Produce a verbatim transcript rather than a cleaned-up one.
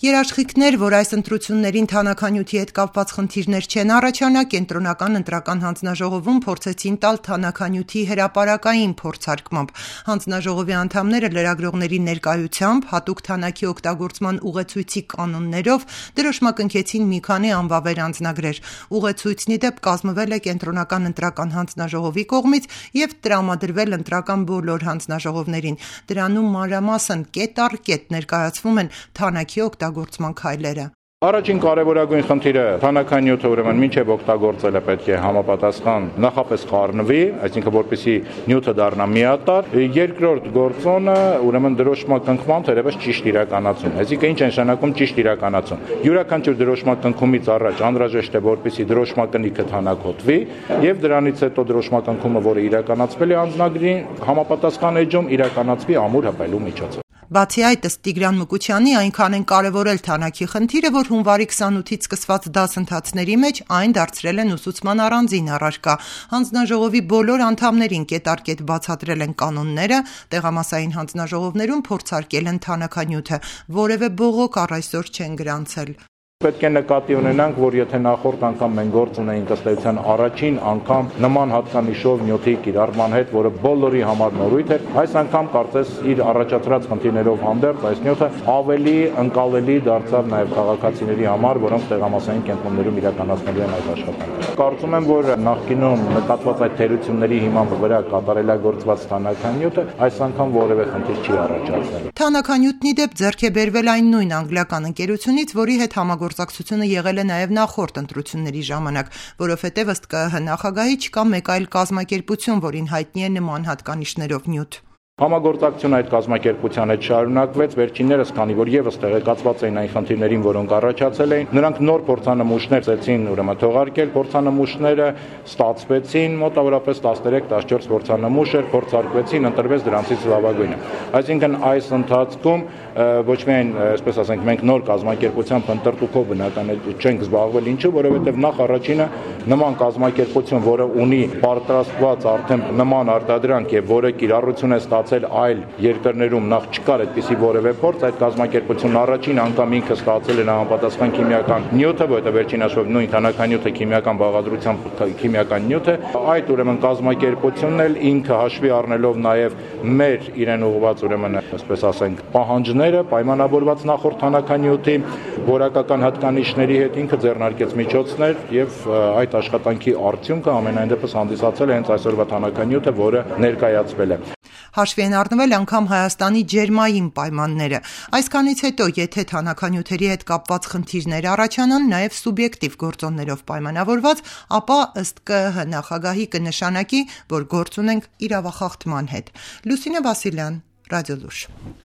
Երաշխիքներ, որ այս ընտրություններին թանաքանյութի հետ կապված խնդիրներ չեն առաջանա, կենտրոնական ընտրական հանձնաժողովում փորձեցին տալ թանաքանյութի հրապարակային փորձարկմամբ։ Հանձնաժողովի անդամները լրագրողների ներկայությամբ հատուկ թանաքի օգտագործման ուղեցույցի կանոններով դրոշմակնքեցին մի քանի անվավեր անձնագրեր։ Ուղեցույցն ի դեպ կազմվել է կենտրոնական ընտրական հանձնաժողովի կողմից եւ տրամադրվել ընտրական բոլոր հանձնաժողովներին։ Դրանում մանրամասն կետ առ կետ ներկայացվում են թանաքի օգտագործման քայլերը։ Առաջին կարևորագույն խնդիրը թանաքանյութը ուրեմն մինչև օգտագործելը պետք է համապատասխան նախապես խառնվի, այսինքն որպեսզի նյութը դառնա միատարր։ Երկրորդ գործոնը ուրեմն դրոշմակնքման թերևս ճիշտ իրականացում։ Այսինքն ինչ է նշանակում ճիշտ իրականացում։ Յուրաքանչյուր դրոշմակնքումից առաջ անհրաժեշտ է որպեսզի դրոշմակնիքը թանաքոտվի եւ դրանից հետո դրոշմակնքումը, որը իրականացվել է անձնագրի համապատասխան էջում, իրականացվի ամուր հպելու միջոցով։ Բացի այդ, ըստ Տիգրան Մկուչյանի, այնքան են կարևորել թանաքի խնդիրը, որ հունվարի քսանութից սկսված դասընթացների մեջ այն դարձրել են ուսուցման առանձին առարկա։ Հանձնաժողովի բոլոր անդամներին կետարկետ բացատրել են կանոնները, տեղամասային հանձնաժողովներում փորձարկել են թանաքանյութը, որևէ բողոք առ այսօր չեն գրանցել։ Պետք է նկատի ունենանք, որ եթե նախորդ անգամ մենք գործ ունեինք ըստ էության առաջին անգամ նման հատկանիշով նյութի կիրառման հետ, որը բոլորի համար նորույթ էր, այս անգամ կարծես իր առաջացրած խնդիրներով հանդերձ այս նյութը ավելի ընկալելի դարձավ նաև քաղաքացիների համար, որոնք տեղամասային կենտրոններում իրականացնելու են այդ աշխատանքը։ Կարծում եմ, որ նախկինում նկատված այդ թերությունների հիման վրա կատարելագործված թանաքանյութը այս անգամ որևէ խնդիր չի առաջացել։ Թանաքանյութն ի դեպ ձեռք է բերվել այն նույն անգլիական ընկերությունից, որի հետ համագործակցությունը եղել է նաև նախորդ ընտրությունների ժամանակ, որովհետև ըստ ԿԸՀ նախագահի չկա մեկ այլ կազմակերպություն, որին հայտնի է նման հատկանիշներով նյութ։ Համագործակցությունը այդ կազմակերպության հետ շարունակվեց, վերջիններս, քանի որ եւս տեղեկացված էին այն խնդիրներին, որոնք առաջացել էին, նրանք նոր փորձանմուշներ ցեցին ուրեմն թողարկել, փորձանմուշները ստացվեցին, մոտավորապես տասներեք տասնչորս փորձանմուշ էր, փորձարկվեցին, ընտրվեց դրանցից լավագույնը։ Այսինքն այս ընթացքում ոչ միայն, այսպես ասենք, մենք նոր կազմակերպությամբ ընտրտուքով բնական է չենք զբաղվել, ինչու, որովհետեւ նախ առաջինը նման կազմակերպություն, որը ունի պատրաստված արդեն նման արտադրանք եւ որը կիրառություն է ստացել այլ երկրներում, նախ չկար այդպիսի որևէ փորձ, այդ կազմակերպությունն առաջին անգամ ինքը ստացել է համապատասխան քիմիական նյութը, որովհետեւ վերջին հաշվով նույն թանաքանյութը քիմիական բաղադրությամբ քիմիական նյութ է, այդ ուրեմն կազմակերպությունն էլ ինքը հաշվի առնելով նաեւ մեր իրեն ուղղված ուրեմն, այսպես ասենք, պահանջները, պայմանավորված նախորդ թանաքանյութի որակական հատկանիշների հետ ինքը ձեռնարկեց միջոցներ եւ այդ աշխատանքի արդյունքը ամենայն դեպս հանդիսացել է հենց այսօրվա թանաքանյութը, որը ներկայացվել է։ Հաշվի են առնվել անգամ Հայաստանի ջերմային պայմանները։ Այսքանից հետո, եթե թանաքանյութերի հետ կապված խնդիրներ առաջանան, նաև սուբյեկտիվ գործոններով պայմանավորված, ապա ըստ ԿԸՀ նախագահի կնշանակի, որ գործ ունենք իրավախախտման հետ։ Լուսինե Վասիլյան, Ռադիոլուր։